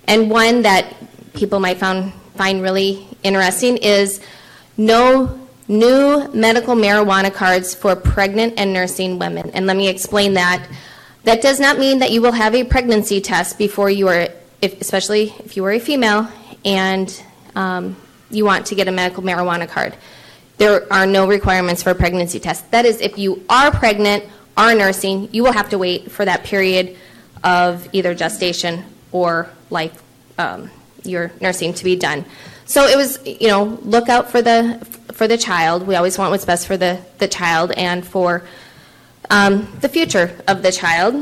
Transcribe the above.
And one that people might find really interesting is no new medical marijuana cards for pregnant and nursing women. And let me explain that. That does not mean that you will have a pregnancy test before you are, especially if you are a female and you want to get a medical marijuana card. There are no requirements for a pregnancy test. That is, if you are pregnant, are nursing, you will have to wait for that period of either gestation or life, your nursing to be done. So it was, look out for the child. We always want what's best for the child and for the future of the child.